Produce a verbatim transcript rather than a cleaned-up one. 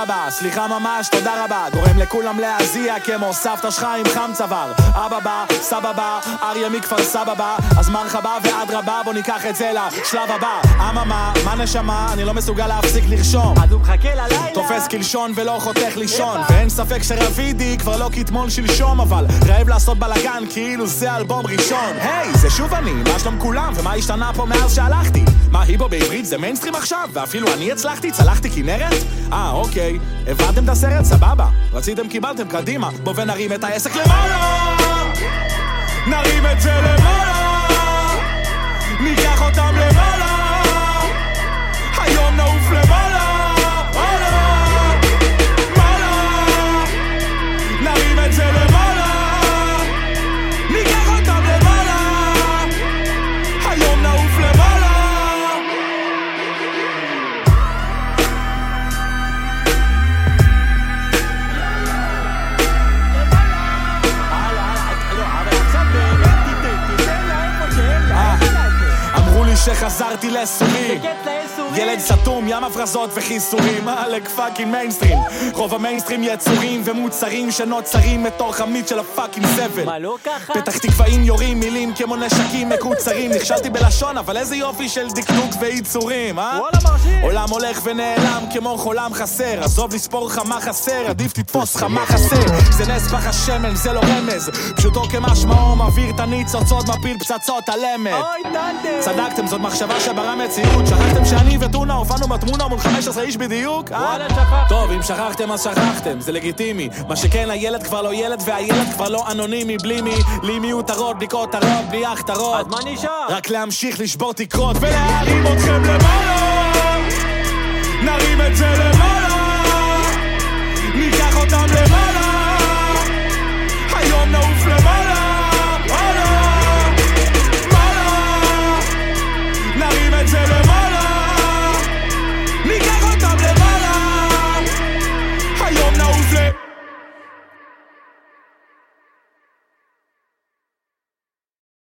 תודה רבה, סליחה ממש, תודה רבה. גורם לכולם להזיע כמו סבתא שלך עם חם צוואר. אבא בא, סבא בא, אריה מכפר סבא בא, אז מרחבה ועד רבה, בוא ניקח את זה לשלב הבא. אממה, מה נשמה, אני לא מסוגל להפסיק לרשום, אז הוא מחכה ללילה, תופס קלשון ולא חותך לישון, ואין ספק שרבידי כבר לא כתמול שלשום, אבל רעב לעשות בלגן כאילו זה אלבום ראשון. היי, זה שוב אני, מה שלום כולם, ומה השתנה פה מאז שהלכתי? מה היבו בעברית זה מיינסטרים עכשיו, ואפילו אני הצלחתי, צלחתי כנרת? אה, אוקיי, הבאתם את הסרט, סבבה, רציתם קיבלתם, קדימה, בוא ונרים את העסק למעלה, נרים את זה למעלה, ניקח אותם למעלה, היום נעוף למעלה, מעלה, מעלה, נרים את זה למעלה, ניקח אותם למעלה, היום נעוף למעלה. שחזרתי לסורי, ילד סתום, ים הפרזות וחיסורים, עלק פאקינג מיינסטרים. רוב המיינסטרים יצורים ומוצרים שנוצרים מתוך המיץ של הפאקינג זבל. מה לא ככה? פתח תקוואים יורים מילים כמו נשקים מקוצרים. נכשלתי בלשון אבל איזה יופי של דקדוק וייצורים, אה? וואלה מרשים. עולם הולך ונעלם כמו חולם חסר, עזוב לספור לך מה חסר, עדיף תתפוס לך מה חסר. זה נס פח השמן, זה לא רמז, פשוטו כמשמעו, מביר את הניצוצות, מפיל פצצות על אמת. אוי דנתם, צדקתם, זאת מחשבה שברא מציאות. שכחתם שאני וטונה הופענו בתמונה מול חמש עשרה איש בדיוק? וואלה שכחתם. טוב, אם שכחתם אז שכחתם, זה לגיטימי. מה שכן, הילד כבר לא ילד והילד כבר לא אנונימי. בלי מי, לי מיותרות, בלי כותרות, בלי הכתרות. אז מה נשאר? רק להמשיך לשבור תקרות ולהרים אתכם למעלה,